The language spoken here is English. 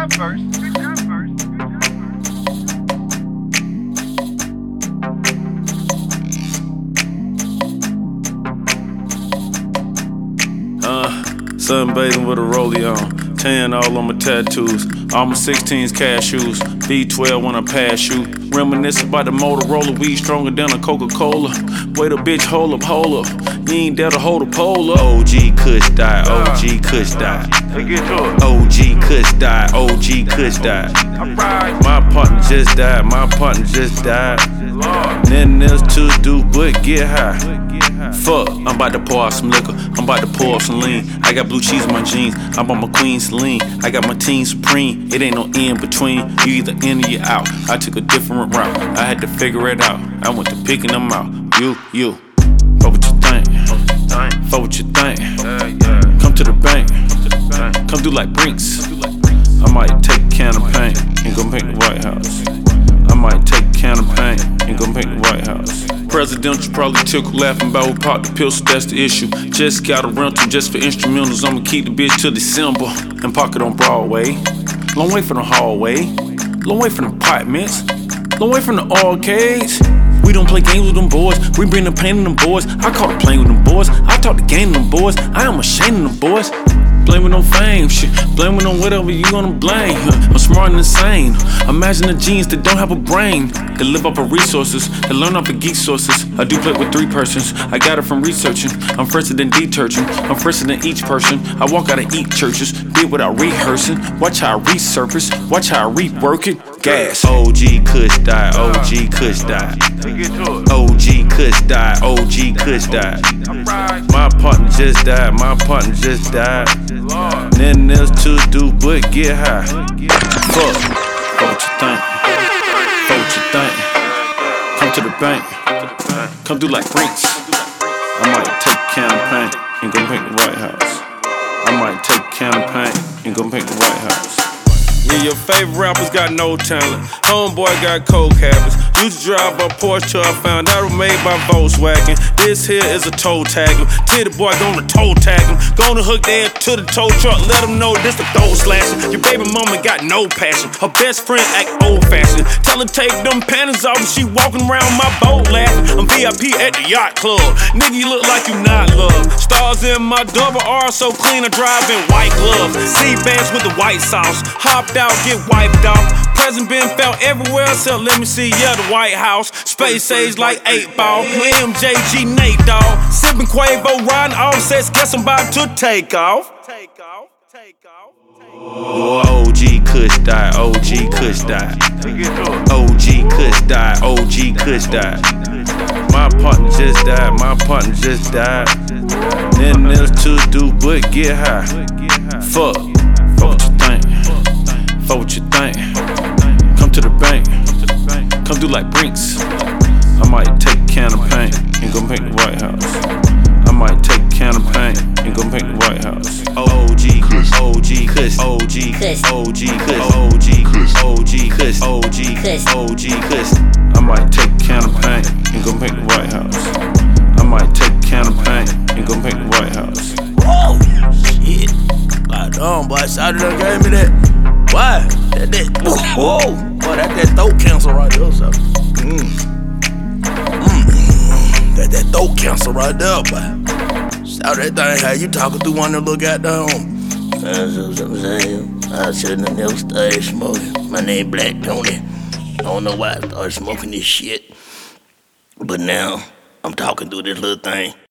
Sunbathing with a rollie on, tan all on my tattoos. All my 16s cashews, V12 when I pass shoot. Reminisce about the Motorola, weed stronger than a Coca-Cola. Wait a bitch, hold up, you ain't there to hold a pole up. OG Kush die, OG Kush die. OG Kush die, OG Kush die. My partner just died, Nothing else to do but get high. Fuck, I'm about to pour out some liquor, I'm about to pour up some lean. I got blue cheese in my jeans, I'm on my Queen Celine. I got my team supreme, it ain't no in between. You either in or you out, I took a different route. I had to figure it out, I went to picking them out. You, fuck what you think, fuck what you think. Come to the bank, come do like Brinks. I might take a can of paint and go make the White House. I might take a can of paint and go make the White House. Presidential probably tickle, laughing about who popped the pill, so that's the issue. Just got a rental just for instrumentals, I'ma keep the bitch till December. And park it on Broadway, long way from the hallway, long way from the apartments, long way from the arcades. We don't play games with them boys, we bring the pain in them boys. I call the plane with them boys, I talk the game with them boys. I am ashamed of them boys. Blame it on fame, shit. Blame it on whatever you gonna blame. I'm smart and insane. Imagine the genes that don't have a brain. They live off of resources, they learn off of geek sources. I do play with 3 persons, I got it from researching. I'm fresher than detergent, I'm fresher than each person. I walk out of eat churches, did without rehearsing. Watch how I resurface, watch how I rework it. Gas. OG Kush die, OG Kush die. OG Kush die, OG Kush die. My partner just died, Nothing else to do but get high. Fuck what you think, fuck what you think. Come to the bank, come do like Brinks. I might take a can of paint and go make the White House. I might take a can of paint and go make the White House. Yeah, your favorite rappers got no talent. Homeboy got coke habits. Used to drive a Porsche till I found out it was made by Volkswagen. This here is a toe tagger. Titty boy gonna toe tag him. Gonna hook their to the tow truck, let them know this a throw slasher. Your baby mama got no passion. Her best friend act old fashioned. Tell her take them panties off and she walking around my boat laughing. I'm VIP at the yacht club. Nigga, you look like you not loved. Stars in my double R so clean I drive in white gloves. C-bands with the white sauce. Hopped out, get wiped off. Present been felt everywhere, so let me see, yeah, the White House. Space age like 8 ball. MJG Nate dog. Sipping Quavo, riding offsets, guess I'm about to take off. OG Kush die, OG Kush die. OG Kush die, OG Kush die. My partner just died, Nothing else to do but get high. Fuck what you think, fuck what you think. Come to the bank, come do like Brinks. I might take a can of paint and go make the White House. I might take a can of paint and go make the White House. OG Kush, OG Kush, OG Kush, OG Kush, OG Kush, OG Kush, OG Kush, OG Kush. I might take a can of paint and go make the White House. I might take a can of paint and go make the White House. Whoa, shit. God boy, Saturday done gave me that. Why? Whoa, boy, that throat cancer right there, so. That throat cancer right there, boy. Shout that thing, how you talking through one of the little goddamn. That's what I'm saying. I shouldn't have never started smoking. My name Black Tony. I don't know why I started smoking this shit. But now, I'm talking through this little thing.